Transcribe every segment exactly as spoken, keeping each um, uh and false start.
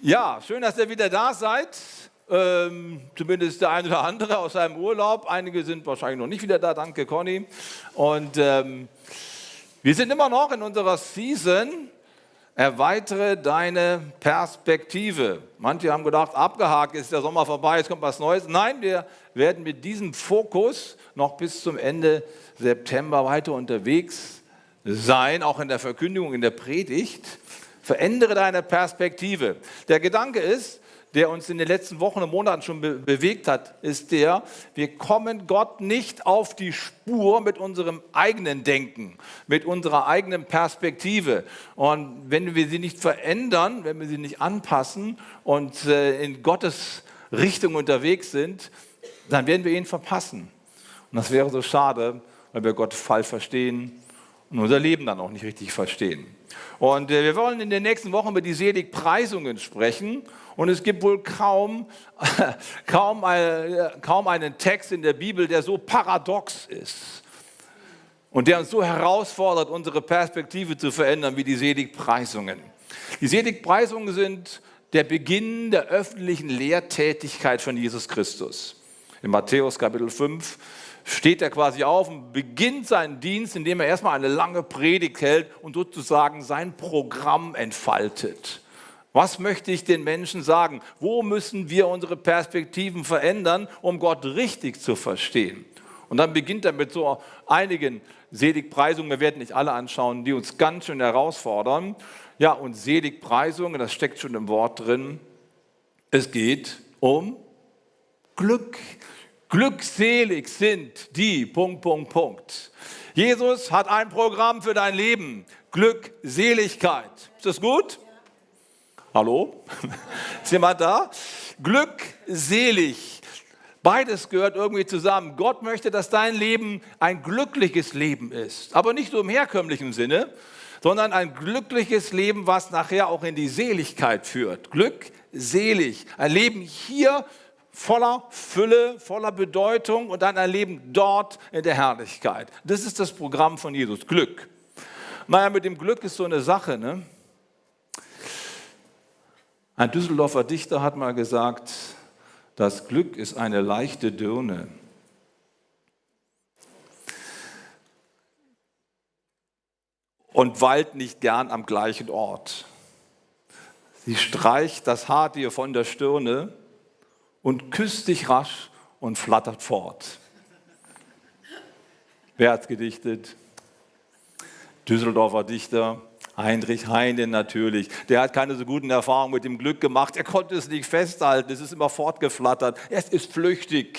Ja, schön, dass ihr wieder da seid. Ähm, zumindest der eine oder andere aus seinem Urlaub. Einige sind wahrscheinlich noch nicht wieder da, danke Conny. Und ähm, wir sind immer noch in unserer Season, erweitere deine Perspektive. Manche haben gedacht, abgehakt, ist der Sommer vorbei, jetzt kommt was Neues. Nein, wir werden mit diesem Fokus noch bis zum Ende September weiter unterwegs sein, auch in der Verkündigung, in der Predigt. Verändere deine Perspektive. Der Gedanke ist, der uns in den letzten Wochen und Monaten schon be- bewegt hat, ist der, wir kommen Gott nicht auf die Spur mit unserem eigenen Denken, mit unserer eigenen Perspektive. Und wenn wir sie nicht verändern, wenn wir sie nicht anpassen und äh, in Gottes Richtung unterwegs sind, dann werden wir ihn verpassen. Und das wäre so schade, weil wir Gott falsch verstehen und unser Leben dann auch nicht richtig verstehen. Und äh, wir wollen in den nächsten Wochen über die Seligpreisungen sprechen. Und es gibt wohl kaum, kaum, äh, kaum einen Text in der Bibel, der so paradox ist und der uns so herausfordert, unsere Perspektive zu verändern wie die Seligpreisungen. Die Seligpreisungen sind der Beginn der öffentlichen Lehrtätigkeit von Jesus Christus. In Matthäus Kapitel fünf steht er quasi auf und beginnt seinen Dienst, indem er erstmal eine lange Predigt hält und sozusagen sein Programm entfaltet. Was möchte ich den Menschen sagen? Wo müssen wir unsere Perspektiven verändern, um Gott richtig zu verstehen? Und dann beginnt er mit so einigen Seligpreisungen, wir werden nicht alle anschauen, die uns ganz schön herausfordern. Ja, und Seligpreisungen, das steckt schon im Wort drin, es geht um Glück. Glückselig sind die, Punkt, Punkt, Punkt. Jesus hat ein Programm für dein Leben, Glückseligkeit. Ist das gut? Hallo? Ist jemand da? Glückselig. Beides gehört irgendwie zusammen. Gott möchte, dass dein Leben ein glückliches Leben ist. Aber nicht so im herkömmlichen Sinne, sondern ein glückliches Leben, was nachher auch in die Seligkeit führt. Glückselig. Ein Leben hier voller Fülle, voller Bedeutung und dann ein Leben dort in der Herrlichkeit. Das ist das Programm von Jesus. Glück. Naja, mit dem Glück ist so eine Sache, ne? Ein Düsseldorfer Dichter hat mal gesagt, das Glück ist eine leichte Dirne. Und weilt nicht gern am gleichen Ort. Sie streicht das Haar dir von der Stirne und küsst dich rasch und flattert fort. Wer hat's gedichtet? Düsseldorfer Dichter. Heinrich Heine natürlich, der hat keine so guten Erfahrungen mit dem Glück gemacht, er konnte es nicht festhalten, es ist immer fortgeflattert, es ist flüchtig.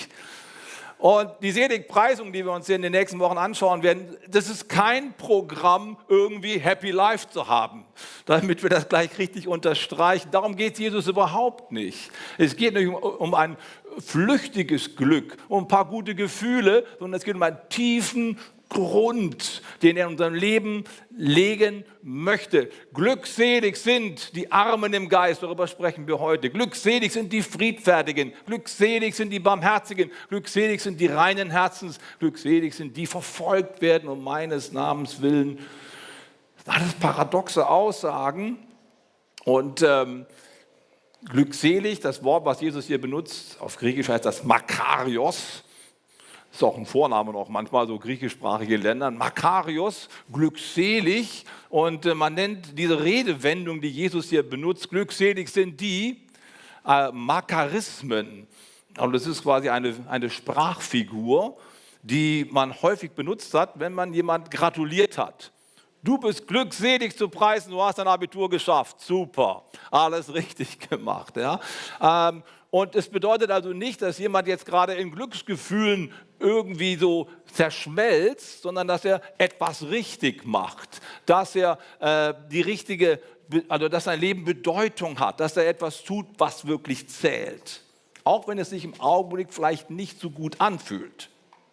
Und die Seligpreisung, die wir uns hier in den nächsten Wochen anschauen werden, das ist kein Programm, irgendwie Happy Life zu haben, damit wir das gleich richtig unterstreichen. Darum geht es Jesus überhaupt nicht. Es geht nicht um, um ein flüchtiges Glück, um ein paar gute Gefühle, sondern es geht um einen tiefen Grund, den er in unserem Leben legen möchte. Glückselig sind die Armen im Geist, darüber sprechen wir heute. Glückselig sind die Friedfertigen, glückselig sind die Barmherzigen, glückselig sind die reinen Herzens, glückselig sind die verfolgt werden um meines Namens willen. Das sind alles paradoxe Aussagen. Und ähm, glückselig, das Wort, was Jesus hier benutzt, auf Griechisch heißt das Makarios. Das ist auch ein Vorname noch manchmal, so griechischsprachige Länder. Makarios, glückselig. Und äh, man nennt diese Redewendung, die Jesus hier benutzt, glückselig sind die äh, Makarismen. Und das ist quasi eine, eine Sprachfigur, die man häufig benutzt hat, wenn man jemand gratuliert hat. Du bist glückselig zu preisen, du hast dein Abitur geschafft. Super, alles richtig gemacht. Ja? Ähm, Und es bedeutet also nicht, dass jemand jetzt gerade in Glücksgefühlen irgendwie so zerschmelzt, sondern dass er etwas richtig macht, dass er äh, die richtige, also dass sein Leben Bedeutung hat, dass er etwas tut, was wirklich zählt. Auch wenn es sich im Augenblick vielleicht nicht so gut anfühlt.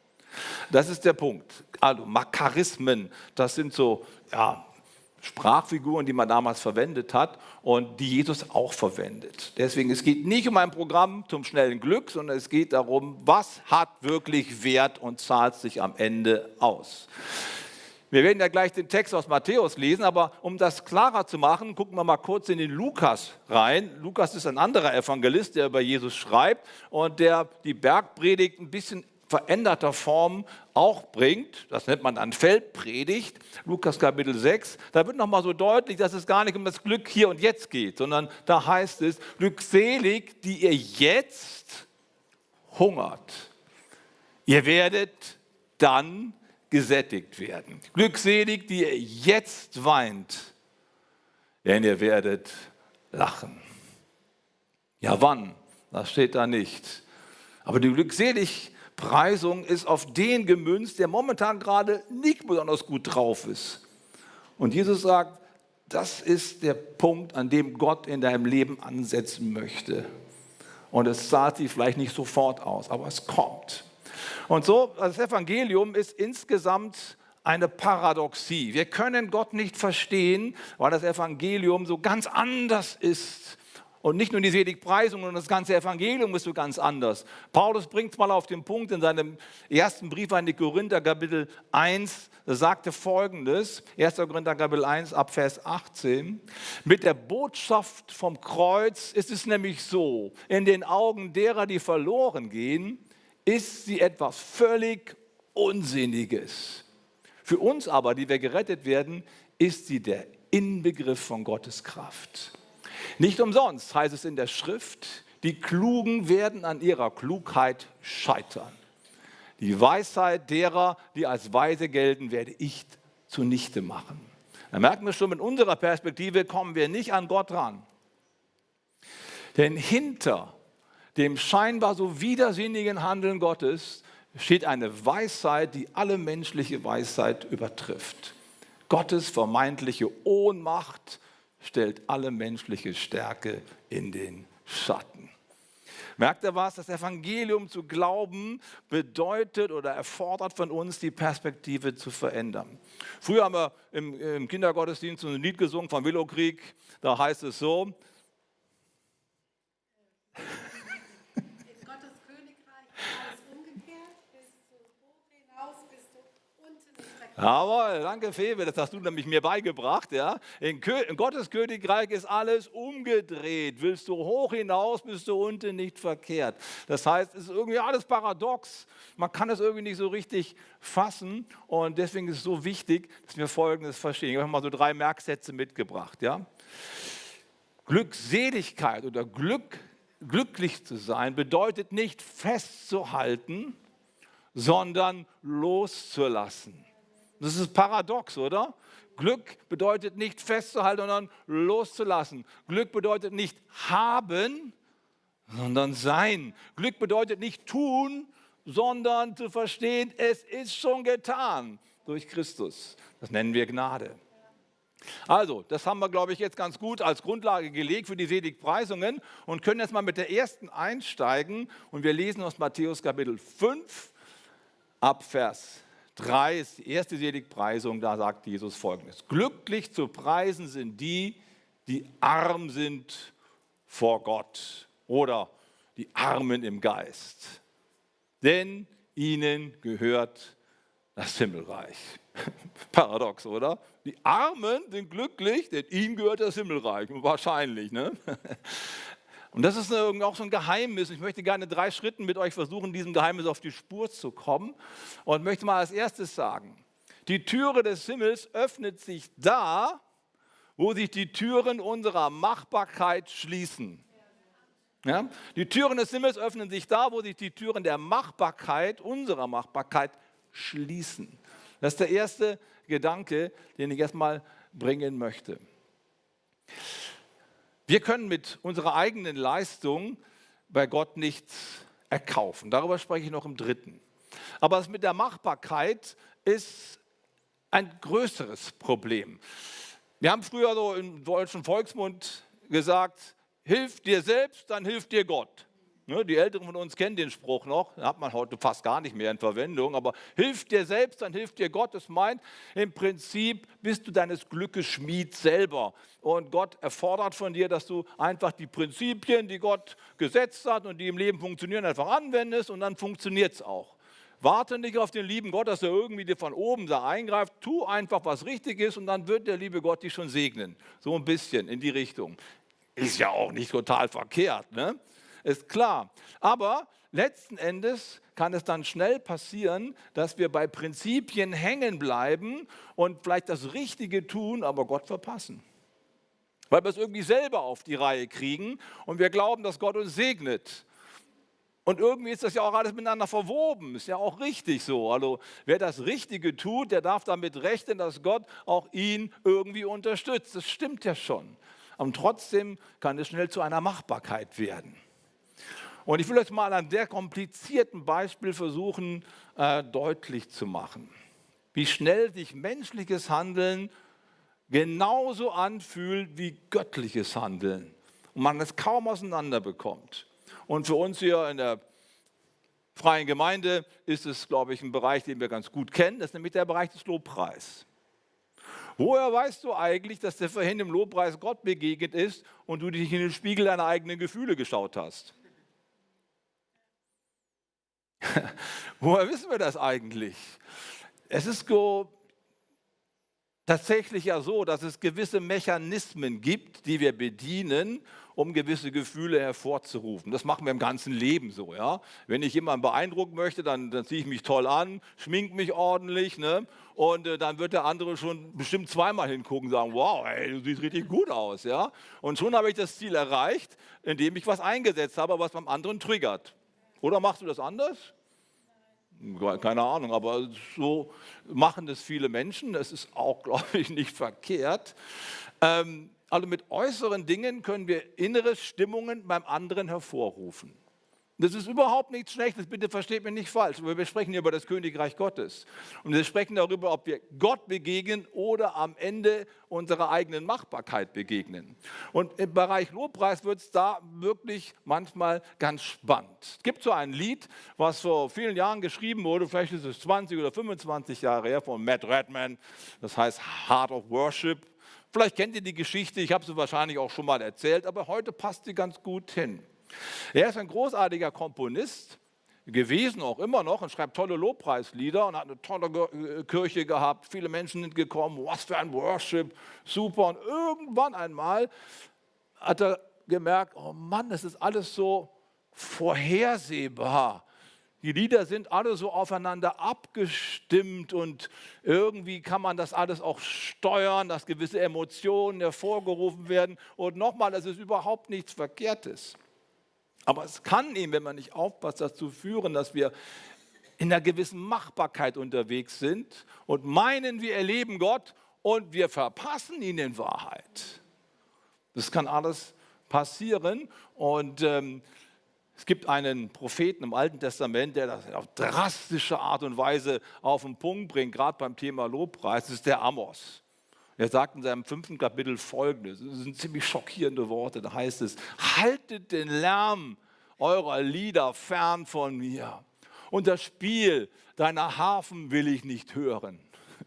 Das ist der Punkt. Also Makarismen, das sind so, ja, Sprachfiguren, die man damals verwendet hat und die Jesus auch verwendet. Deswegen, es geht nicht um ein Programm zum schnellen Glück, sondern es geht darum, was hat wirklich Wert und zahlt sich am Ende aus. Wir werden ja gleich den Text aus Matthäus lesen, aber um das klarer zu machen, gucken wir mal kurz in den Lukas rein. Lukas ist ein anderer Evangelist, der über Jesus schreibt und der die Bergpredigt ein bisschen veränderter Form auch bringt. Das nennt man dann Feldpredigt, Lukas Kapitel sechs. Da wird nochmal so deutlich, dass es gar nicht um das Glück hier und jetzt geht, sondern da heißt es, glückselig, die ihr jetzt hungert. Ihr werdet dann gesättigt werden. Glückselig, die ihr jetzt weint, denn ihr werdet lachen. Ja, wann? Das steht da nicht. Aber die Glückseligpreisung ist auf den gemünzt, der momentan gerade nicht besonders gut drauf ist. Und Jesus sagt, das ist der Punkt, an dem Gott in deinem Leben ansetzen möchte. Und es zahlt sich vielleicht nicht sofort aus, aber es kommt. Und so, das Evangelium ist insgesamt eine Paradoxie. Wir können Gott nicht verstehen, weil das Evangelium so ganz anders ist. Und nicht nur die Seligpreisung, sondern das ganze Evangelium ist so ganz anders. Paulus bringt es mal auf den Punkt in seinem ersten Brief an die Korinther, Kapitel eins, er sagte Folgendes, erster Korinther, Kapitel eins, ab Vers achtzehn. Mit der Botschaft vom Kreuz ist es nämlich so, in den Augen derer, die verloren gehen, ist sie etwas völlig Unsinniges. Für uns aber, die wir gerettet werden, ist sie der Inbegriff von Gottes Kraft. Nicht umsonst heißt es in der Schrift, die Klugen werden an ihrer Klugheit scheitern. Die Weisheit derer, die als weise gelten, werde ich zunichte machen. Da merken wir schon, mit unserer Perspektive kommen wir nicht an Gott ran. Denn hinter dem scheinbar so widersinnigen Handeln Gottes steht eine Weisheit, die alle menschliche Weisheit übertrifft. Gottes vermeintliche Ohnmacht stellt alle menschliche Stärke in den Schatten. Merkt ihr was? Das Evangelium zu glauben bedeutet oder erfordert von uns, die Perspektive zu verändern. Früher haben wir im, im Kindergottesdienst ein Lied gesungen vom Willowkrieg, da heißt es so, Jawohl, danke Febe, das hast du nämlich mir beigebracht. Ja? In, in Gottes Königreich ist alles umgedreht. Willst du hoch hinaus, bist du unten nicht verkehrt. Das heißt, es ist irgendwie alles paradox. Man kann es irgendwie nicht so richtig fassen und deswegen ist es so wichtig, dass wir Folgendes verstehen. Ich habe mal so drei Merksätze mitgebracht. Ja? Glückseligkeit oder Glück, glücklich zu sein bedeutet nicht festzuhalten, sondern loszulassen. Das ist paradox, oder? Glück bedeutet nicht festzuhalten, sondern loszulassen. Glück bedeutet nicht haben, sondern sein. Glück bedeutet nicht tun, sondern zu verstehen, es ist schon getan durch Christus. Das nennen wir Gnade. Also, das haben wir, glaube ich, jetzt ganz gut als Grundlage gelegt für die Seligpreisungen und können jetzt mal mit der ersten einsteigen. Und wir lesen aus Matthäus Kapitel fünf ab Vers drei ist die erste Seligpreisung, da sagt Jesus Folgendes. Glücklich zu preisen sind die, die arm sind vor Gott oder die Armen im Geist. Denn ihnen gehört das Himmelreich. Paradox, oder? Die Armen sind glücklich, denn ihnen gehört das Himmelreich. Wahrscheinlich, ne? Und das ist auch so ein Geheimnis. Ich möchte gerne in drei Schritten mit euch versuchen, diesem Geheimnis auf die Spur zu kommen. Und möchte mal als erstes sagen, die Türe des Himmels öffnet sich da, wo sich die Türen unserer Machbarkeit schließen. Ja? Die Türen des Himmels öffnen sich da, wo sich die Türen der Machbarkeit, unserer Machbarkeit, schließen. Das ist der erste Gedanke, den ich erstmal bringen möchte. Wir können mit unserer eigenen Leistung bei Gott nichts erkaufen. Darüber spreche ich noch im dritten. Aber das mit der Machbarkeit ist ein größeres Problem. Wir haben früher so im deutschen Volksmund gesagt, hilf dir selbst, dann hilft dir Gott. Die Älteren von uns kennen den Spruch noch, den hat man heute fast gar nicht mehr in Verwendung, aber hilf dir selbst, dann hilft dir Gott. Das meint, im Prinzip bist du deines Glückes Schmied selber. Und Gott erfordert von dir, dass du einfach die Prinzipien, die Gott gesetzt hat und die im Leben funktionieren, einfach anwendest und dann funktioniert es auch. Warte nicht auf den lieben Gott, dass er irgendwie dir von oben da eingreift. Tu einfach, was richtig ist und dann wird der liebe Gott dich schon segnen. So ein bisschen in die Richtung. Ist ja auch nicht total verkehrt, ne? Ist klar. Aber letzten Endes kann es dann schnell passieren, dass wir bei Prinzipien hängen bleiben und vielleicht das Richtige tun, aber Gott verpassen. Weil wir es irgendwie selber auf die Reihe kriegen und wir glauben, dass Gott uns segnet. Und irgendwie ist das ja auch alles miteinander verwoben, ist ja auch richtig so. Also wer das Richtige tut, der darf damit rechnen, dass Gott auch ihn irgendwie unterstützt. Das stimmt ja schon. Und trotzdem kann es schnell zu einer Machbarkeit werden. Und ich will euch mal an einem sehr komplizierten Beispiel versuchen, äh, deutlich zu machen, wie schnell sich menschliches Handeln genauso anfühlt wie göttliches Handeln und man es kaum auseinander bekommt. Und für uns hier in der Freien Gemeinde ist es, glaube ich, ein Bereich, den wir ganz gut kennen, das ist nämlich der Bereich des Lobpreis. Woher weißt du eigentlich, dass der vorhin im Lobpreis Gott begegnet ist und du dich in den Spiegel deiner eigenen Gefühle geschaut hast? Woher wissen wir das eigentlich? Es ist so tatsächlich ja so, dass es gewisse Mechanismen gibt, die wir bedienen, um gewisse Gefühle hervorzurufen. Das machen wir im ganzen Leben so. Ja? Wenn ich jemanden beeindrucken möchte, dann, dann ziehe ich mich toll an, schminke mich ordentlich, ne? Und äh, dann wird der andere schon bestimmt zweimal hingucken und sagen, wow, ey, du siehst richtig gut aus. Ja? Und schon habe ich das Ziel erreicht, indem ich was eingesetzt habe, was beim anderen triggert. Oder machst du das anders? Keine Ahnung, aber so machen das viele Menschen. Das ist auch, glaube ich, nicht verkehrt. Ähm, also mit äußeren Dingen können wir innere Stimmungen beim anderen hervorrufen. Das ist überhaupt nichts Schlechtes, bitte versteht mich nicht falsch. Wir sprechen hier über das Königreich Gottes. Und wir sprechen darüber, ob wir Gott begegnen oder am Ende unserer eigenen Machbarkeit begegnen. Und im Bereich Lobpreis wird es da wirklich manchmal ganz spannend. Es gibt so ein Lied, was vor vielen Jahren geschrieben wurde, vielleicht ist es zwanzig oder fünfundzwanzig Jahre her, von Matt Redman. Das heißt Heart of Worship. Vielleicht kennt ihr die Geschichte, ich habe sie wahrscheinlich auch schon mal erzählt, aber heute passt sie ganz gut hin. Er ist ein großartiger Komponist gewesen, auch immer noch, und schreibt tolle Lobpreislieder und hat eine tolle Kirche gehabt. Viele Menschen sind gekommen, was für ein Worship, super. Und irgendwann einmal hat er gemerkt, oh Mann, das ist alles so vorhersehbar. Die Lieder sind alle so aufeinander abgestimmt und irgendwie kann man das alles auch steuern, dass gewisse Emotionen hervorgerufen werden. Und nochmal, das ist überhaupt nichts Verkehrtes. Aber es kann eben, wenn man nicht aufpasst, dazu führen, dass wir in einer gewissen Machbarkeit unterwegs sind und meinen, wir erleben Gott und wir verpassen ihn in Wahrheit. Das kann alles passieren und ähm, es gibt einen Propheten im Alten Testament, der das auf drastische Art und Weise auf den Punkt bringt, gerade beim Thema Lobpreis, das ist der Amos. Er sagt in seinem fünften Kapitel Folgendes, das sind ziemlich schockierende Worte, da heißt es, haltet den Lärm eurer Lieder fern von mir und das Spiel deiner Harfen will ich nicht hören.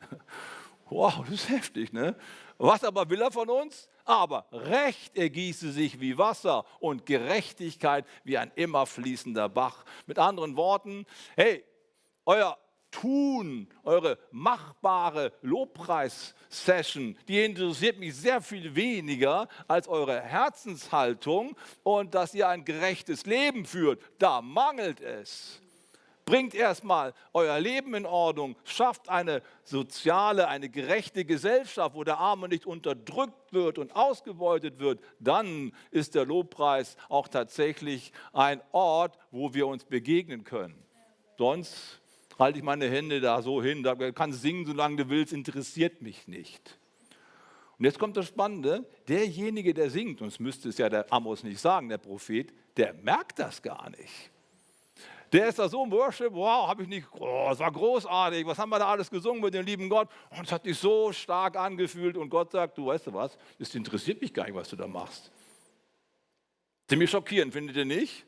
Wow, das ist heftig, ne? Was aber will er von uns? Aber Recht ergieße sich wie Wasser und Gerechtigkeit wie ein immer fließender Bach. Mit anderen Worten, hey, euer Tun, eure machbare Lobpreis-Session, die interessiert mich sehr viel weniger als eure Herzenshaltung und dass ihr ein gerechtes Leben führt. Da mangelt es. Bringt erstmal euer Leben in Ordnung, schafft eine soziale, eine gerechte Gesellschaft, wo der Arme nicht unterdrückt wird und ausgebeutet wird. Dann ist der Lobpreis auch tatsächlich ein Ort, wo wir uns begegnen können. Sonst halte ich meine Hände da so hin, da kannst singen, solange du willst, interessiert mich nicht. Und jetzt kommt das Spannende, derjenige, der singt, und das müsste es ja der Amos nicht sagen, der Prophet, der merkt das gar nicht. Der ist da so im Worship, wow, habe ich nicht, oh, es war großartig, was haben wir da alles gesungen mit dem lieben Gott? Und es hat dich so stark angefühlt und Gott sagt, du weißt du was, das interessiert mich gar nicht, was du da machst. Ziemlich schockierend, findet ihr nicht?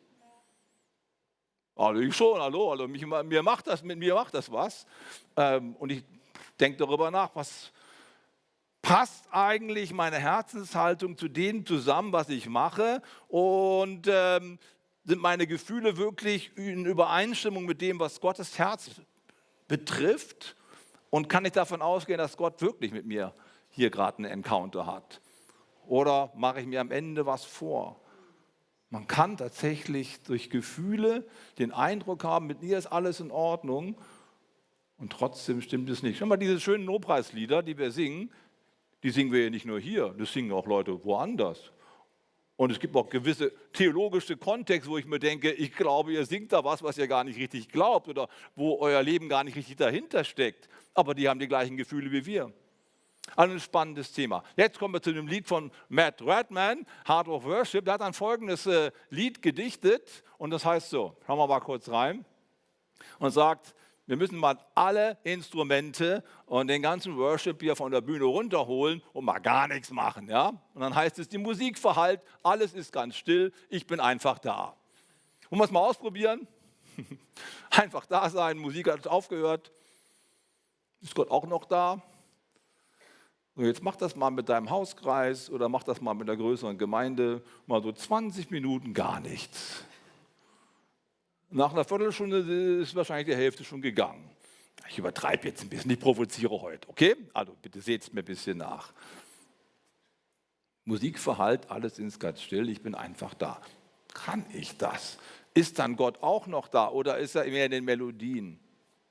Also ich schon, hallo, also mich, mir macht das, mit mir macht das was. Ähm, und ich denke darüber nach, was passt eigentlich meine Herzenshaltung zu dem zusammen, was ich mache? Und ähm, Sind meine Gefühle wirklich in Übereinstimmung mit dem, was Gottes Herz betrifft? Und kann ich davon ausgehen, dass Gott wirklich mit mir hier gerade einen Encounter hat? Oder mache ich mir am Ende was vor? Man kann tatsächlich durch Gefühle den Eindruck haben, mit mir ist alles in Ordnung und trotzdem stimmt es nicht. Schau mal, diese schönen Lobpreislieder, die wir singen, die singen wir ja nicht nur hier, das singen auch Leute woanders. Und es gibt auch gewisse theologische Kontexte, wo ich mir denke, ich glaube, ihr singt da was, was ihr gar nicht richtig glaubt oder wo euer Leben gar nicht richtig dahinter steckt. Aber die haben die gleichen Gefühle wie wir. Also ein spannendes Thema. Jetzt kommen wir zu dem Lied von Matt Redman, Heart of Worship. Der hat ein folgendes äh, Lied gedichtet und das heißt so, schauen wir mal kurz rein und sagt, wir müssen mal alle Instrumente und den ganzen Worship hier von der Bühne runterholen und mal gar nichts machen. Ja? Und dann heißt es, die Musik verhallt, alles ist ganz still, ich bin einfach da. Wollen wir es mal ausprobieren? Einfach da sein, Musik hat aufgehört. Ist Gott auch noch da? Und jetzt mach das mal mit deinem Hauskreis oder mach das mal mit einer größeren Gemeinde, mal so zwanzig Minuten gar nichts. Nach einer Viertelstunde ist wahrscheinlich die Hälfte schon gegangen. Ich übertreibe jetzt ein bisschen, ich provoziere heute, okay? Also bitte seht es mir ein bisschen nach. Musik verhallt, alles ist ganz still, ich bin einfach da. Kann ich das? Ist dann Gott auch noch da oder ist er mehr in den Melodien?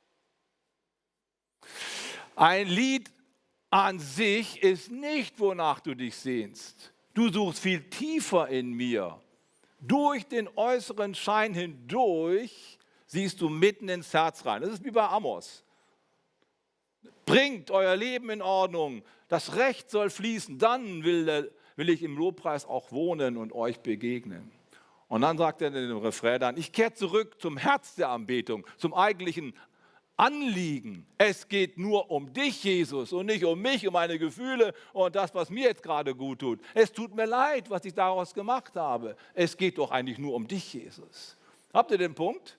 Ein Lied an sich ist nicht, wonach du dich sehnst. Du suchst viel tiefer in mir. Durch den äußeren Schein hindurch siehst du mitten ins Herz rein. Das ist wie bei Amos. Bringt euer Leben in Ordnung. Das Recht soll fließen. Dann will, will ich im Lobpreis auch wohnen und euch begegnen. Und dann sagt er in dem Refrain dann, ich kehre zurück zum Herz der Anbetung, zum eigentlichen Anliegen. Es geht nur um dich, Jesus, und nicht um mich, um meine Gefühle und das, was mir jetzt gerade gut tut. Es tut mir leid, was ich daraus gemacht habe. Es geht doch eigentlich nur um dich, Jesus. Habt ihr den Punkt?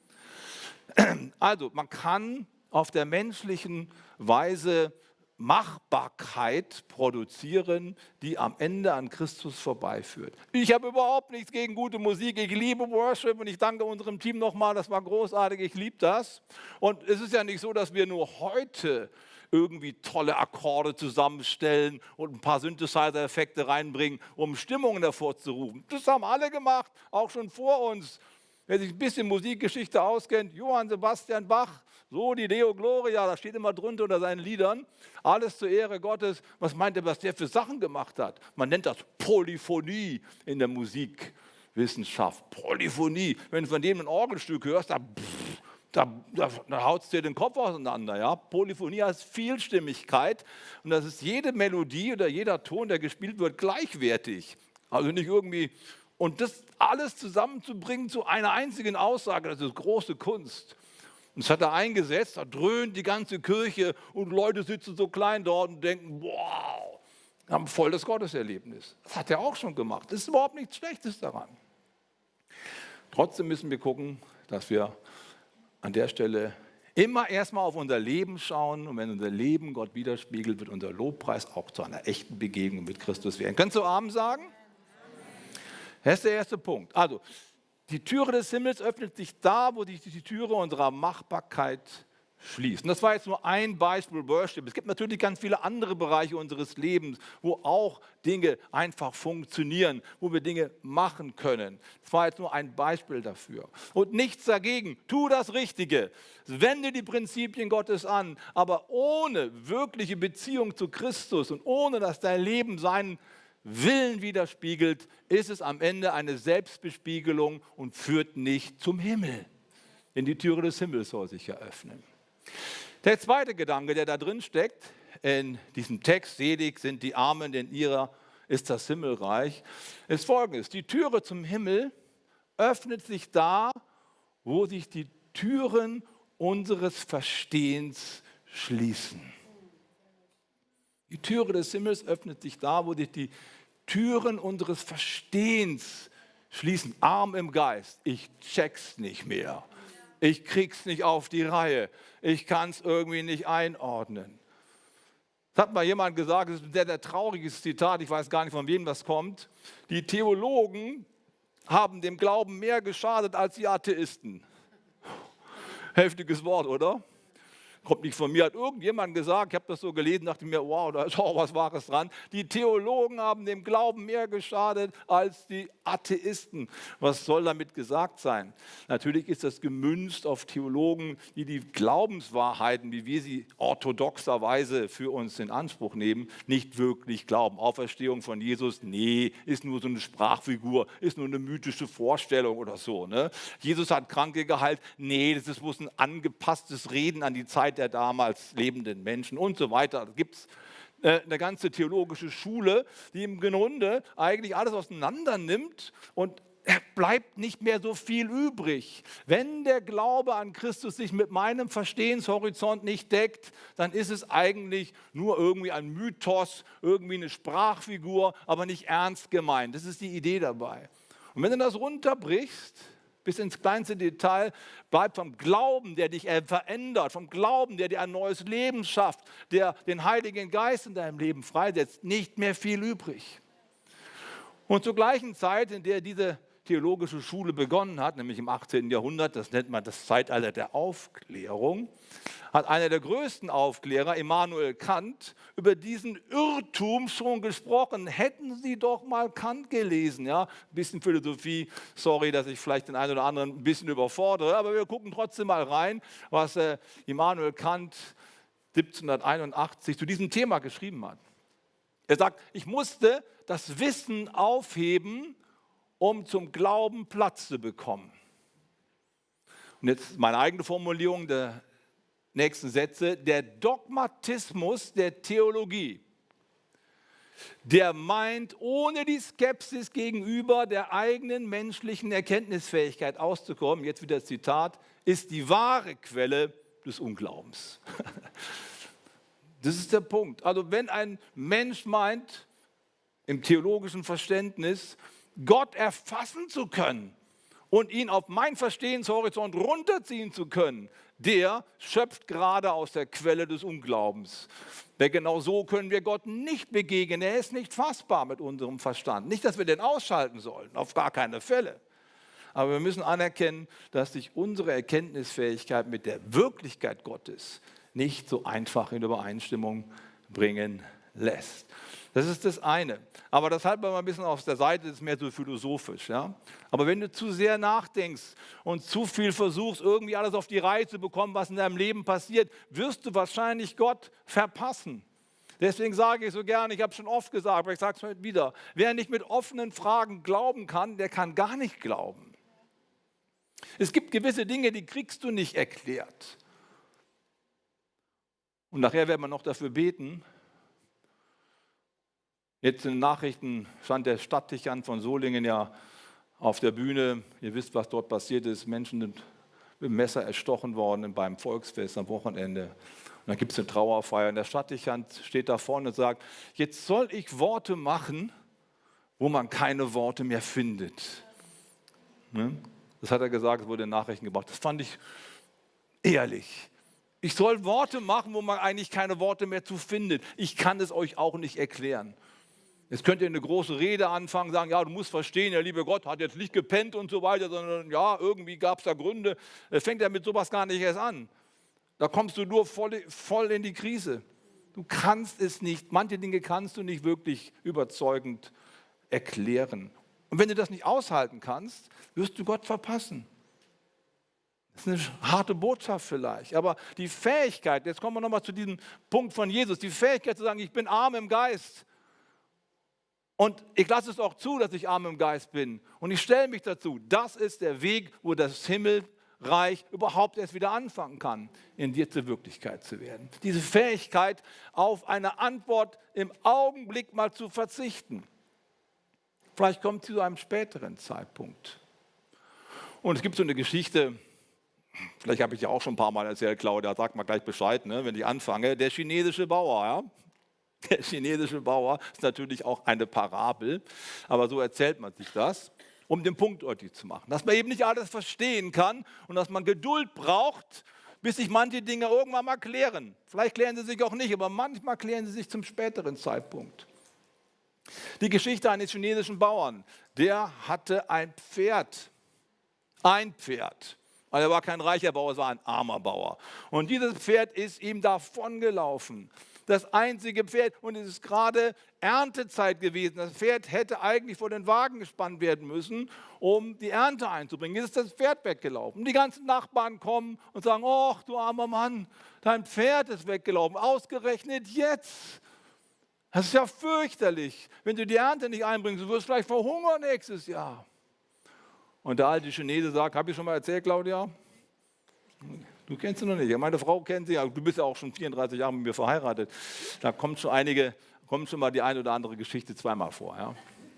Also, man kann auf der menschlichen Weise Machbarkeit produzieren, die am Ende an Christus vorbeiführt. Ich habe überhaupt nichts gegen gute Musik. Ich liebe Worship und ich danke unserem Team nochmal. Das war großartig. Ich liebe das. Und es ist ja nicht so, dass wir nur heute irgendwie tolle Akkorde zusammenstellen und ein paar Synthesizer-Effekte reinbringen, um Stimmungen hervorzurufen. Das haben alle gemacht, auch schon vor uns. Wer sich ein bisschen Musikgeschichte auskennt, Johann Sebastian Bach, so die Deo Gloria, da steht immer drunter unter seinen Liedern, alles zur Ehre Gottes. Was meint ihr, was der für Sachen gemacht hat? Man nennt das Polyphonie in der Musikwissenschaft. Polyphonie. Wenn du von dem ein Orgelstück hörst, da, da, da, da haut es dir den Kopf auseinander. Ja? Polyphonie heißt Vielstimmigkeit und das ist jede Melodie oder jeder Ton, der gespielt wird, gleichwertig. Also nicht irgendwie... Und das alles zusammenzubringen zu einer einzigen Aussage, das ist große Kunst. Und das hat er eingesetzt, da dröhnt die ganze Kirche und Leute sitzen so klein dort und denken, wow, haben voll das Gotteserlebnis. Das hat er auch schon gemacht. Das ist überhaupt nichts Schlechtes daran. Trotzdem müssen wir gucken, dass wir an der Stelle immer erstmal auf unser Leben schauen. Und wenn unser Leben Gott widerspiegelt, wird unser Lobpreis auch zu einer echten Begegnung mit Christus werden. Kannst du Amen sagen? Das ist der erste Punkt. Also, die Türe des Himmels öffnet sich da, wo sich die Türe unserer Machbarkeit schließt. Und das war jetzt nur ein Beispiel Worship. Es gibt natürlich ganz viele andere Bereiche unseres Lebens, wo auch Dinge einfach funktionieren, wo wir Dinge machen können. Das war jetzt nur ein Beispiel dafür. Und nichts dagegen. Tu das Richtige. Wende die Prinzipien Gottes an, aber ohne wirkliche Beziehung zu Christus und ohne, dass dein Leben seinen Willen widerspiegelt, ist es am Ende eine Selbstbespiegelung und führt nicht zum Himmel. Denn die Türe des Himmels soll sich ja öffnen. Der zweite Gedanke, der da drin steckt, in diesem Text, selig sind die Armen, denn ihrer ist das Himmelreich, ist folgendes. Die Türe zum Himmel öffnet sich da, wo sich die Türen unseres Verstehens schließen. Die Türe des Himmels öffnet sich da, wo sich die Türen unseres Verstehens schließen. Arm im Geist, ich check's nicht mehr. Ich krieg's nicht auf die Reihe. Ich kann es irgendwie nicht einordnen. Das hat mal jemand gesagt, das ist ein sehr, sehr trauriges Zitat, ich weiß gar nicht, von wem das kommt. Die Theologen haben dem Glauben mehr geschadet als die Atheisten. Heftiges Wort, oder? Kommt nicht von mir, hat irgendjemand gesagt, ich habe das so gelesen, dachte mir, wow, da ist auch was Wahres dran. Die Theologen haben dem Glauben mehr geschadet als die Atheisten. Was soll damit gesagt sein? Natürlich ist das gemünzt auf Theologen, die die Glaubenswahrheiten, wie wir sie orthodoxerweise für uns in Anspruch nehmen, nicht wirklich glauben. Auferstehung von Jesus, nee, ist nur so eine Sprachfigur, ist nur eine mythische Vorstellung oder so. Ne? Jesus hat Kranke geheilt, nee, das ist bloß ein angepasstes Reden an die Zeit der damals lebenden Menschen und so weiter. Da gibt es äh, eine ganze theologische Schule, die im Grunde eigentlich alles auseinander nimmt und es bleibt nicht mehr so viel übrig. Wenn der Glaube an Christus sich mit meinem Verstehenshorizont nicht deckt, dann ist es eigentlich nur irgendwie ein Mythos, irgendwie eine Sprachfigur, aber nicht ernst gemeint. Das ist die Idee dabei. Und wenn du das runterbrichst, bis ins kleinste Detail, bleibt vom Glauben, der dich verändert, vom Glauben, der dir ein neues Leben schafft, der den Heiligen Geist in deinem Leben freisetzt, nicht mehr viel übrig. Und zur gleichen Zeit, in der diese theologische Schule begonnen hat, nämlich im achtzehnten Jahrhundert, das nennt man das Zeitalter der Aufklärung, hat einer der größten Aufklärer, Immanuel Kant, über diesen Irrtum schon gesprochen. Hätten Sie doch mal Kant gelesen. Ja? Ein bisschen Philosophie, sorry, dass ich vielleicht den einen oder anderen ein bisschen überfordere, aber wir gucken trotzdem mal rein, was äh, Immanuel Kant siebzehnhunderteinundachtzig zu diesem Thema geschrieben hat. Er sagt, ich musste das Wissen aufheben, um zum Glauben Platz zu bekommen. Und jetzt meine eigene Formulierung der nächsten Sätze. Der Dogmatismus der Theologie, der meint, ohne die Skepsis gegenüber der eigenen menschlichen Erkenntnisfähigkeit auszukommen, jetzt wieder Zitat, ist die wahre Quelle des Unglaubens. Das ist der Punkt. Also wenn ein Mensch meint, im theologischen Verständnis, Gott erfassen zu können und ihn auf mein Verstehenshorizont runterziehen zu können, der schöpft gerade aus der Quelle des Unglaubens. Denn genau so können wir Gott nicht begegnen. Er ist nicht fassbar mit unserem Verstand. Nicht, dass wir den ausschalten sollen, auf gar keine Fälle. Aber wir müssen anerkennen, dass sich unsere Erkenntnisfähigkeit mit der Wirklichkeit Gottes nicht so einfach in Übereinstimmung bringen lässt. Das ist das eine. Aber das halten wir mal ein bisschen auf der Seite, das ist mehr so philosophisch. Ja? Aber wenn du zu sehr nachdenkst und zu viel versuchst, irgendwie alles auf die Reihe zu bekommen, was in deinem Leben passiert, wirst du wahrscheinlich Gott verpassen. Deswegen sage ich so gerne, ich habe es schon oft gesagt, aber ich sage es heute wieder, wer nicht mit offenen Fragen glauben kann, der kann gar nicht glauben. Es gibt gewisse Dinge, die kriegst du nicht erklärt. Und nachher werden wir noch dafür beten. Jetzt in den Nachrichten stand der Stadtdechant von Solingen ja auf der Bühne. Ihr wisst, was dort passiert ist. Menschen sind mit dem Messer erstochen worden beim Volksfest am Wochenende. Und dann gibt es eine Trauerfeier. Und der Stadtdechant steht da vorne und sagt, jetzt soll ich Worte machen, wo man keine Worte mehr findet. Das hat er gesagt, es wurde in Nachrichten gebracht. Das fand ich ehrlich. Ich soll Worte machen, wo man eigentlich keine Worte mehr zu findet. Ich kann es euch auch nicht erklären. Jetzt könnt ihr eine große Rede anfangen, sagen, ja, du musst verstehen, der liebe Gott hat jetzt nicht gepennt und so weiter, sondern ja, irgendwie gab es da Gründe. Fängt er mit sowas gar nicht erst an. Da kommst du nur voll, voll in die Krise. Du kannst es nicht, manche Dinge kannst du nicht wirklich überzeugend erklären. Und wenn du das nicht aushalten kannst, wirst du Gott verpassen. Das ist eine harte Botschaft vielleicht, aber die Fähigkeit, jetzt kommen wir nochmal zu diesem Punkt von Jesus, die Fähigkeit zu sagen, ich bin arm im Geist und ich lasse es auch zu, dass ich arm im Geist bin und ich stelle mich dazu, das ist der Weg, wo das Himmelreich überhaupt erst wieder anfangen kann, in dir zur Wirklichkeit zu werden. Diese Fähigkeit, auf eine Antwort im Augenblick mal zu verzichten. Vielleicht kommt sie zu einem späteren Zeitpunkt. Und es gibt so eine Geschichte, vielleicht habe ich ja auch schon ein paar Mal erzählt, Claudia, sag mal gleich Bescheid, ne, wenn ich anfange. Der chinesische Bauer, ja. Der chinesische Bauer ist natürlich auch eine Parabel, aber so erzählt man sich das, um den Punkt deutlich zu machen. Dass man eben nicht alles verstehen kann und dass man Geduld braucht, bis sich manche Dinge irgendwann mal klären. Vielleicht klären sie sich auch nicht, aber manchmal klären sie sich zum späteren Zeitpunkt. Die Geschichte eines chinesischen Bauern, der hatte ein Pferd. Ein Pferd. Also er war kein reicher Bauer, es war ein armer Bauer. Und dieses Pferd ist ihm davongelaufen. Das einzige Pferd. Und es ist gerade Erntezeit gewesen. Das Pferd hätte eigentlich vor den Wagen gespannt werden müssen, um die Ernte einzubringen. Jetzt ist das Pferd weggelaufen. Die ganzen Nachbarn kommen und sagen, oh, du armer Mann, dein Pferd ist weggelaufen. Ausgerechnet jetzt. Das ist ja fürchterlich. Wenn du die Ernte nicht einbringst, du wirst vielleicht verhungern nächstes Jahr. Und der alte Chinese sagt, habe ich schon mal erzählt, Claudia? Du kennst sie noch nicht. Meine Frau kennt sie, du bist ja auch schon vierunddreißig Jahre mit mir verheiratet. Da kommt schon einige, kommt schon mal die eine oder andere Geschichte zweimal vor. Ja?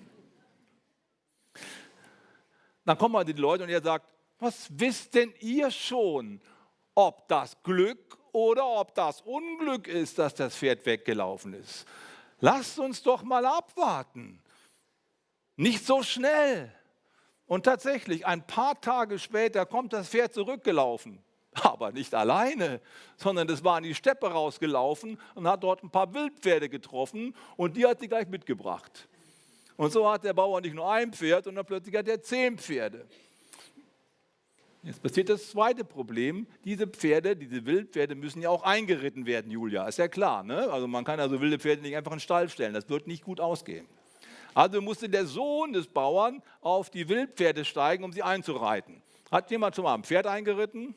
Dann kommen halt die Leute und er sagt, was wisst denn ihr schon, ob das Glück oder ob das Unglück ist, dass das Pferd weggelaufen ist? Lasst uns doch mal abwarten. Nicht so schnell. Und tatsächlich, ein paar Tage später kommt das Pferd zurückgelaufen. Aber nicht alleine, sondern es war in die Steppe rausgelaufen und hat dort ein paar Wildpferde getroffen und die hat sie gleich mitgebracht. Und so hat der Bauer nicht nur ein Pferd, sondern plötzlich hat er zehn Pferde. Jetzt passiert das zweite Problem. Diese Pferde, diese Wildpferde müssen ja auch eingeritten werden, Julia. Ist ja klar, ne? Also man kann also wilde Pferde nicht einfach in den Stall stellen. Das wird nicht gut ausgehen. Also musste der Sohn des Bauern auf die Wildpferde steigen, um sie einzureiten. Hat jemand schon mal ein Pferd eingeritten?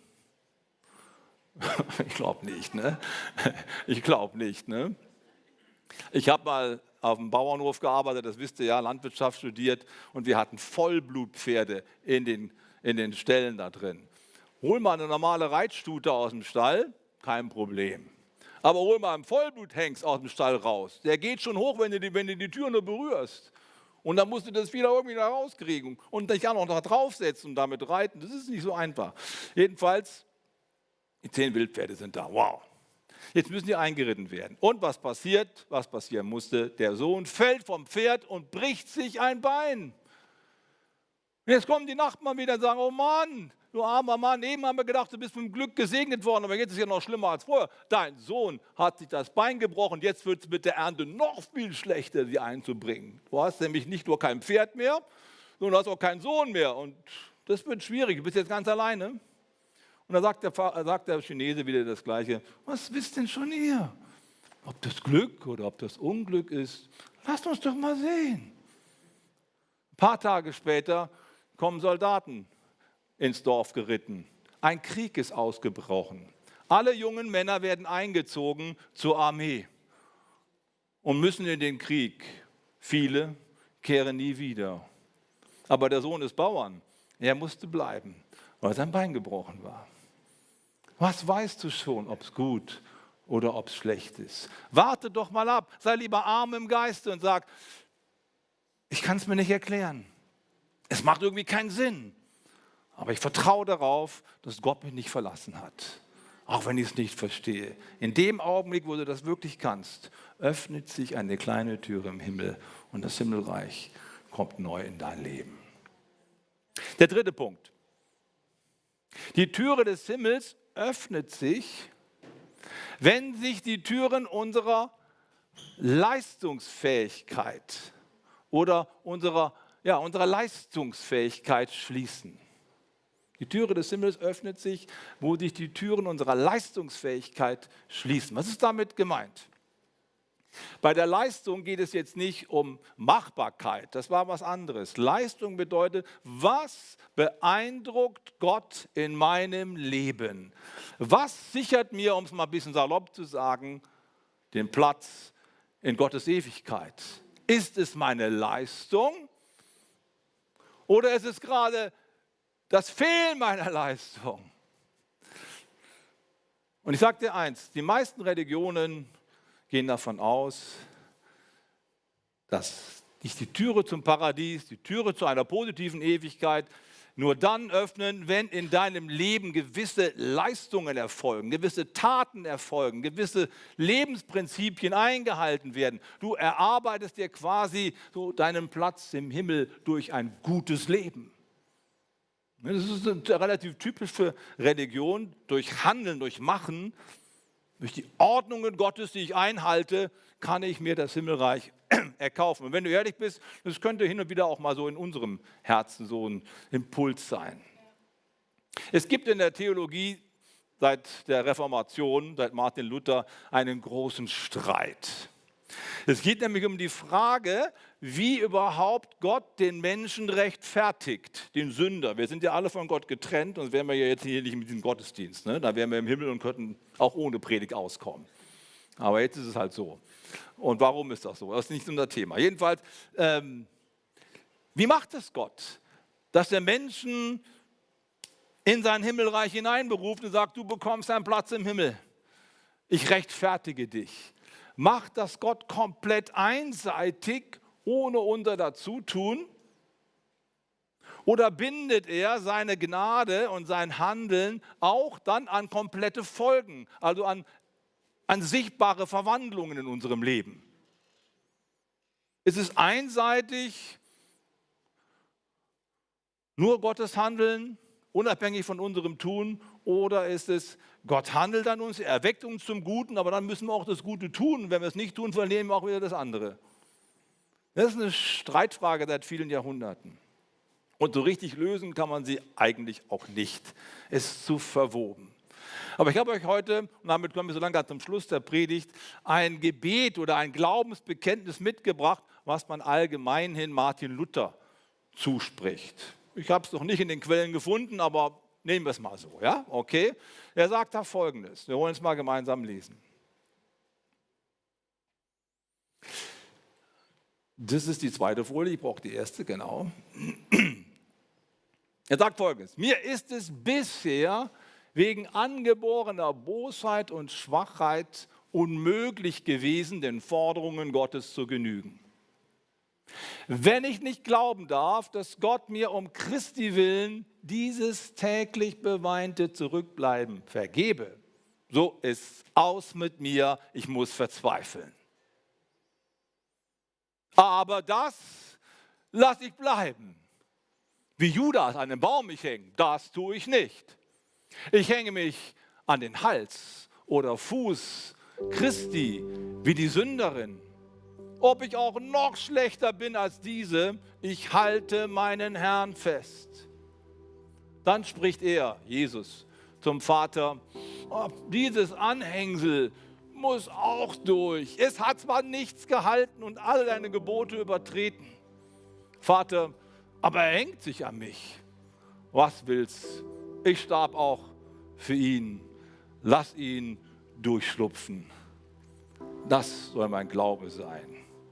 Ich glaube nicht, ne? Ich glaube nicht, ne? Ich habe mal auf dem Bauernhof gearbeitet, das wisst ihr ja, Landwirtschaft studiert und wir hatten Vollblutpferde in den, in den Ställen da drin. Hol mal eine normale Reitstute aus dem Stall, kein Problem. Aber hol mal einen Vollbluthengst aus dem Stall raus. Der geht schon hoch, wenn du die, wenn du die Tür nur berührst. Und dann musst du das wieder irgendwie da rauskriegen und dich auch noch da draufsetzen und damit reiten. Das ist nicht so einfach. Jedenfalls, die zehn Wildpferde sind da. Wow. Jetzt müssen die eingeritten werden. Und was passiert? Was passieren musste? Der Sohn fällt vom Pferd und bricht sich ein Bein. Und jetzt kommen die Nachbarn wieder und sagen, oh Mann, du armer Mann, eben haben wir gedacht, du bist vom Glück gesegnet worden, aber jetzt ist es ja noch schlimmer als vorher. Dein Sohn hat sich das Bein gebrochen, jetzt wird es mit der Ernte noch viel schlechter, sie einzubringen. Du hast nämlich nicht nur kein Pferd mehr, sondern du hast auch keinen Sohn mehr. Und das wird schwierig, du bist jetzt ganz alleine. Und dann sagt der, sagt der Chinese wieder das Gleiche. Was wisst denn schon ihr? Ob das Glück oder ob das Unglück ist? Lasst uns doch mal sehen. Ein paar Tage später kommen Soldaten ins Dorf geritten. Ein Krieg ist ausgebrochen. Alle jungen Männer werden eingezogen zur Armee und müssen in den Krieg. Viele kehren nie wieder. Aber der Sohn des Bauern, er musste bleiben, weil sein Bein gebrochen war. Was weißt du schon, ob es gut oder ob es schlecht ist? Warte doch mal ab, sei lieber arm im Geiste und sag, ich kann es mir nicht erklären. Es macht irgendwie keinen Sinn. Aber ich vertraue darauf, dass Gott mich nicht verlassen hat. Auch wenn ich es nicht verstehe. In dem Augenblick, wo du das wirklich kannst, öffnet sich eine kleine Türe im Himmel und das Himmelreich kommt neu in dein Leben. Der dritte Punkt. Die Türe des Himmels öffnet sich, wenn sich die Türen unserer Leistungsfähigkeit oder unserer, ja, unserer Leistungsfähigkeit schließen. Die Türe des Himmels öffnet sich, wo sich die Türen unserer Leistungsfähigkeit schließen. Was ist damit gemeint? Bei der Leistung geht es jetzt nicht um Machbarkeit, das war was anderes. Leistung bedeutet, was beeindruckt Gott in meinem Leben? Was sichert mir, um es mal ein bisschen salopp zu sagen, den Platz in Gottes Ewigkeit? Ist es meine Leistung oder ist es gerade das Fehlen meiner Leistung? Und ich sage dir eins, die meisten Religionen gehen davon aus, dass dich die Türe zum Paradies, die Türe zu einer positiven Ewigkeit nur dann öffnen, wenn in deinem Leben gewisse Leistungen erfolgen, gewisse Taten erfolgen, gewisse Lebensprinzipien eingehalten werden. Du erarbeitest dir quasi so deinen Platz im Himmel durch ein gutes Leben. Das ist relativ typisch für Religion, durch Handeln, durch Machen. Durch die Ordnungen Gottes, die ich einhalte, kann ich mir das Himmelreich erkaufen. Und wenn du ehrlich bist, das könnte hin und wieder auch mal so in unserem Herzen so ein Impuls sein. Es gibt in der Theologie seit der Reformation, seit Martin Luther, einen großen Streit. Es geht nämlich um die Frage, wie überhaupt Gott den Menschen rechtfertigt, den Sünder. Wir sind ja alle von Gott getrennt, sonst wären wir ja jetzt hier nicht mit diesem Gottesdienst. Ne? Da wären wir im Himmel und könnten auch ohne Predigt auskommen. Aber jetzt ist es halt so. Und warum ist das so? Das ist nicht unser Thema. Jedenfalls, ähm, wie macht es Gott, dass der Menschen in sein Himmelreich hineinberuft und sagt, du bekommst einen Platz im Himmel. Ich rechtfertige dich. Macht das Gott komplett einseitig, ohne unser Dazutun? Oder bindet er seine Gnade und sein Handeln auch dann an komplette Folgen, also an, an sichtbare Verwandlungen in unserem Leben? Ist es einseitig, nur Gottes Handeln, unabhängig von unserem Tun, oder ist es, Gott handelt an uns, er erweckt uns zum Guten, aber dann müssen wir auch das Gute tun. Und wenn wir es nicht tun, verlieren wir auch wieder das andere. Das ist eine Streitfrage seit vielen Jahrhunderten. Und so richtig lösen kann man sie eigentlich auch nicht. Es ist zu verwoben. Aber ich habe euch heute, und damit kommen wir so langsam zum Schluss der Predigt, ein Gebet oder ein Glaubensbekenntnis mitgebracht, was man allgemeinhin Martin Luther zuspricht. Ich habe es noch nicht in den Quellen gefunden, aber nehmen wir es mal so, ja? Okay. Er sagt da Folgendes. Wir wollen es mal gemeinsam lesen. Das ist die zweite Folie, ich brauche die erste, genau. Er sagt Folgendes. Mir ist es bisher wegen angeborener Bosheit und Schwachheit unmöglich gewesen, den Forderungen Gottes zu genügen. Wenn ich nicht glauben darf, dass Gott mir um Christi willen dieses täglich beweinte Zurückbleiben vergebe, so ist aus mit mir, ich muss verzweifeln. Aber das lasse ich bleiben. Wie Judas an einem Baum mich hängen, das tue ich nicht. Ich hänge mich an den Hals oder Fuß Christi wie die Sünderin. Ob ich auch noch schlechter bin als diese, ich halte meinen Herrn fest. Dann spricht er, Jesus, zum Vater, oh, dieses Anhängsel muss auch durch. Es hat zwar nichts gehalten und alle deine Gebote übertreten. Vater, aber er hängt sich an mich. Was willst? Ich starb auch für ihn. Lass ihn durchschlupfen. Das soll mein Glaube sein.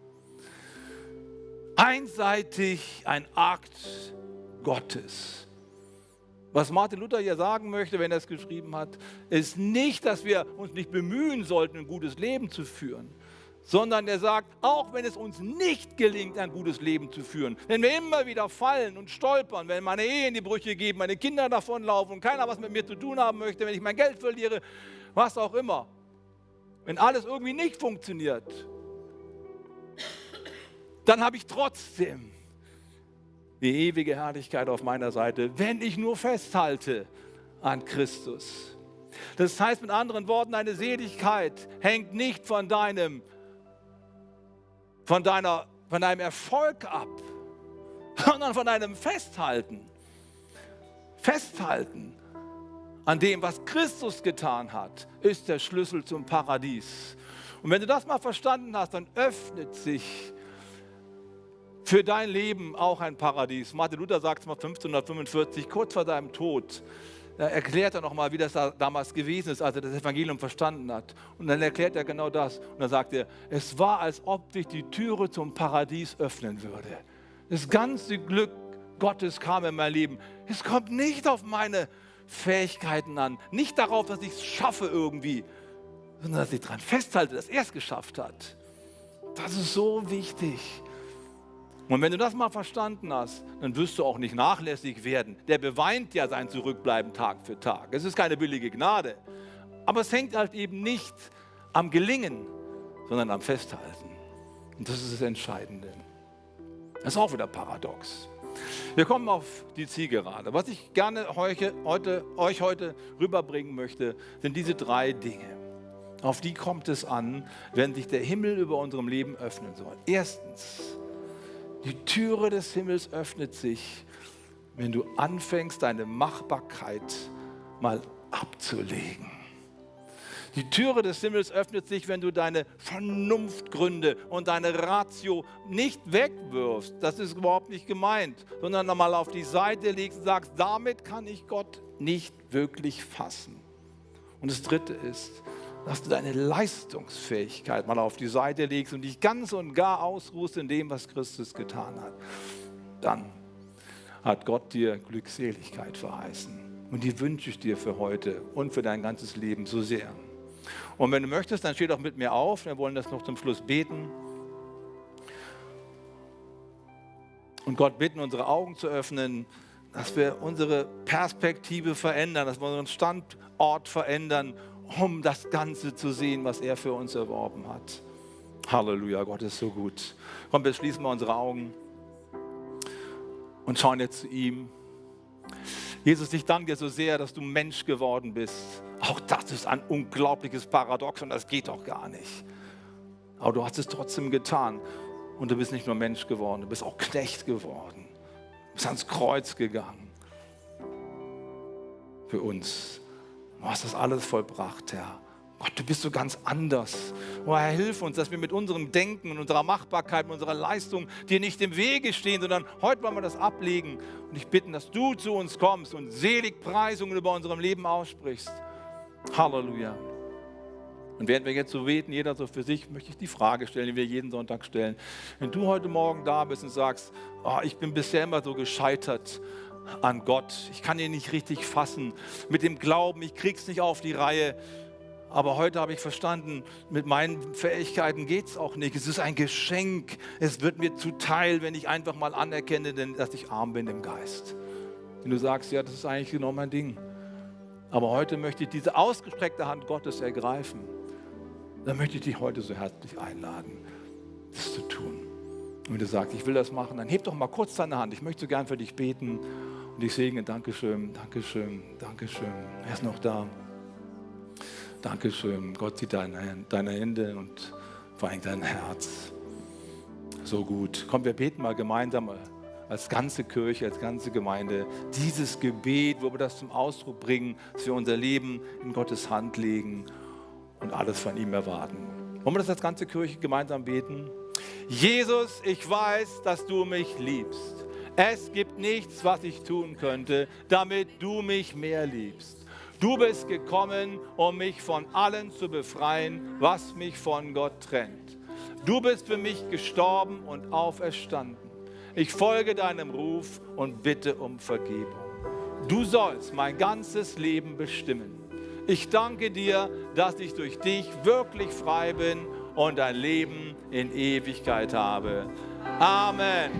Einseitig ein Akt Gottes. Was Martin Luther hier sagen möchte, wenn er es geschrieben hat, ist nicht, dass wir uns nicht bemühen sollten, ein gutes Leben zu führen, sondern er sagt, auch wenn es uns nicht gelingt, ein gutes Leben zu führen, wenn wir immer wieder fallen und stolpern, wenn meine Ehe in die Brüche geht, meine Kinder davonlaufen und keiner was mit mir zu tun haben möchte, wenn ich mein Geld verliere, was auch immer, wenn alles irgendwie nicht funktioniert, dann habe ich trotzdem die ewige Herrlichkeit auf meiner Seite, wenn ich nur festhalte an Christus. Das heißt mit anderen Worten, deine Seligkeit hängt nicht von deinem, von deiner, von deinem Erfolg ab, sondern von deinem Festhalten. Festhalten an dem, was Christus getan hat, ist der Schlüssel zum Paradies. Und wenn du das mal verstanden hast, dann öffnet sich für dein Leben auch ein Paradies. Martin Luther sagt es mal fünfzehnhundertfünfundvierzig, kurz vor seinem Tod, da erklärt er nochmal, wie das da damals gewesen ist, als er das Evangelium verstanden hat. Und dann erklärt er genau das. Und dann sagt er, es war, als ob sich die Türe zum Paradies öffnen würde. Das ganze Glück Gottes kam in mein Leben. Es kommt nicht auf meine Fähigkeiten an, nicht darauf, dass ich es schaffe irgendwie, sondern dass ich daran festhalte, dass er es geschafft hat. Das ist so wichtig. Und wenn du das mal verstanden hast, dann wirst du auch nicht nachlässig werden. Der beweint ja sein Zurückbleiben Tag für Tag. Es ist keine billige Gnade. Aber es hängt halt eben nicht am Gelingen, sondern am Festhalten. Und das ist das Entscheidende. Das ist auch wieder paradox. Wir kommen auf die Zielgerade. Was ich gerne heute, heute, euch heute rüberbringen möchte, sind diese drei Dinge. Auf die kommt es an, wenn sich der Himmel über unserem Leben öffnen soll. Erstens, die Türe des Himmels öffnet sich, wenn du anfängst, deine Machbarkeit mal abzulegen. Die Türe des Himmels öffnet sich, wenn du deine Vernunftgründe und deine Ratio nicht wegwirfst. Das ist überhaupt nicht gemeint, sondern einmal auf die Seite legst und sagst, damit kann ich Gott nicht wirklich fassen. Und das Dritte ist, dass du deine Leistungsfähigkeit mal auf die Seite legst und dich ganz und gar ausruhst in dem, was Christus getan hat. Dann hat Gott dir Glückseligkeit verheißen. Und die wünsche ich dir für heute und für dein ganzes Leben so sehr. Und wenn du möchtest, dann steh doch mit mir auf. Wir wollen das noch zum Schluss beten. Und Gott bitten, unsere Augen zu öffnen, dass wir unsere Perspektive verändern, dass wir unseren Standort verändern, um das Ganze zu sehen, was er für uns erworben hat. Halleluja, Gott ist so gut. Komm, wir schließen mal unsere Augen und schauen jetzt zu ihm. Jesus, ich danke dir so sehr, dass du Mensch geworden bist. Auch das ist ein unglaubliches Paradox und das geht doch gar nicht. Aber du hast es trotzdem getan. Und du bist nicht nur Mensch geworden, du bist auch Knecht geworden. Du bist ans Kreuz gegangen. Für uns. Du hast das alles vollbracht, Herr. Gott, du bist so ganz anders. Oh, Herr, hilf uns, dass wir mit unserem Denken und unserer Machbarkeit, mit unserer Leistung dir nicht im Wege stehen, sondern heute wollen wir das ablegen. Und ich bitte, dass du zu uns kommst und Seligpreisungen über unserem Leben aussprichst. Halleluja. Und während wir jetzt so beten, jeder so für sich, möchte ich die Frage stellen, die wir jeden Sonntag stellen. Wenn du heute Morgen da bist und sagst, oh, ich bin bisher immer so gescheitert an Gott, ich kann ihn nicht richtig fassen, mit dem Glauben, ich krieg's nicht auf die Reihe, aber heute habe ich verstanden, mit meinen Fähigkeiten geht es auch nicht. Es ist ein Geschenk. Es wird mir zuteil, wenn ich einfach mal anerkenne, dass ich arm bin im Geist. Wenn du sagst, ja, das ist eigentlich genau mein Ding. Aber heute möchte ich diese ausgestreckte Hand Gottes ergreifen. Dann möchte ich dich heute so herzlich einladen, das zu tun. Und wenn du sagst, ich will das machen, dann heb doch mal kurz deine Hand. Ich möchte so gern für dich beten und ich segne. Dankeschön, Dankeschön, Dankeschön. Er ist noch da. Dankeschön. Gott sieht deine, deine Hände und vor allem dein Herz. So gut. Komm, wir beten mal gemeinsam als ganze Kirche, als ganze Gemeinde dieses Gebet, wo wir das zum Ausdruck bringen, dass wir unser Leben in Gottes Hand legen und alles von ihm erwarten. Wollen wir das als ganze Kirche gemeinsam beten? Jesus, ich weiß, dass du mich liebst. Es gibt nichts, was ich tun könnte, damit du mich mehr liebst. Du bist gekommen, um mich von allem zu befreien, was mich von Gott trennt. Du bist für mich gestorben und auferstanden. Ich folge deinem Ruf und bitte um Vergebung. Du sollst mein ganzes Leben bestimmen. Ich danke dir, dass ich durch dich wirklich frei bin und ein Leben in Ewigkeit habe. Amen.